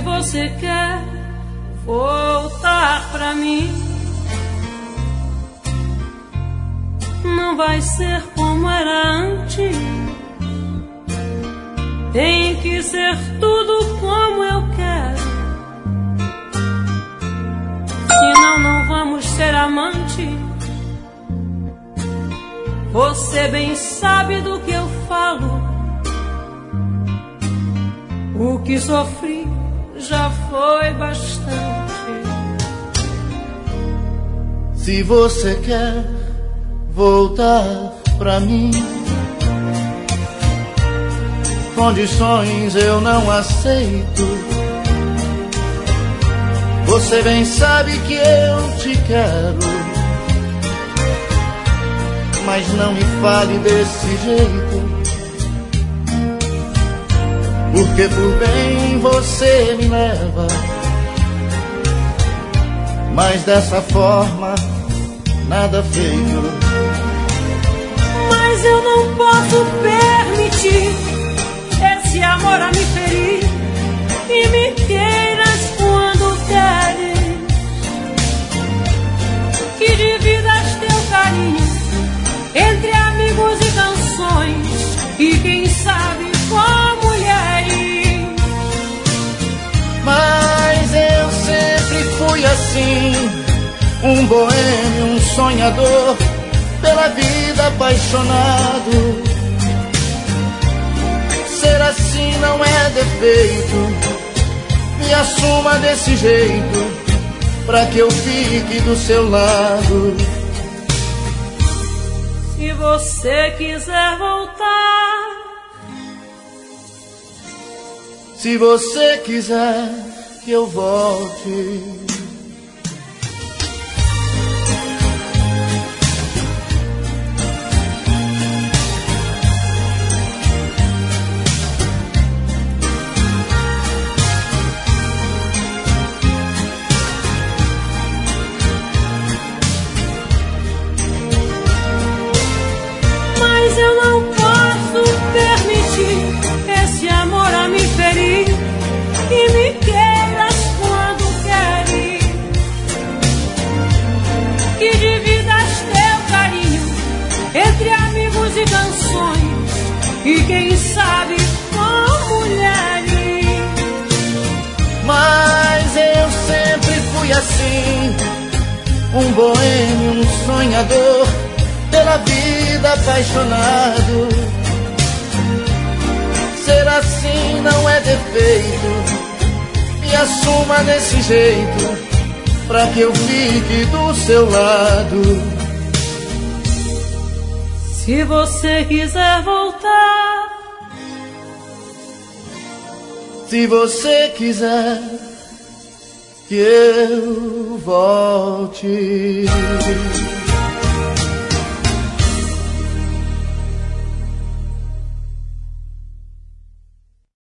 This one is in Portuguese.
você quer voltar pra mim, não vai ser como era antes. Tem que ser tudo como eu quero, senão não vamos ser amantes. Você bem sabe do que eu falo. O que sofri já foi bastante. Se você quer voltar pra mim, condições eu não aceito. Você bem sabe que eu te quero, mas não me fale desse jeito, porque por bem você me leva, mas dessa forma nada feito. Mas eu não posso permitir esse amor a me ferir, e me queiras quando queres, que dividas teu carinho entre amigos e canções, e quem sabe com mulheres. Mas eu sempre fui assim, um boêmio, um sonhador, pela vida apaixonado. Ser assim não é defeito, me assuma desse jeito, pra que eu fique do seu lado. Se você quiser voltar, se você quiser que eu volte, eu não posso permitir esse amor a me ferir, e me queiras quando queres, que dividas teu carinho entre amigos e canções, e quem sabe com mulheres. Mas eu sempre fui assim, um boêmio, um sonhador, pela vida apaixonado. Ser assim não é defeito, me assuma desse jeito, pra que eu fique do seu lado. Se você quiser voltar, se você quiser que eu volte.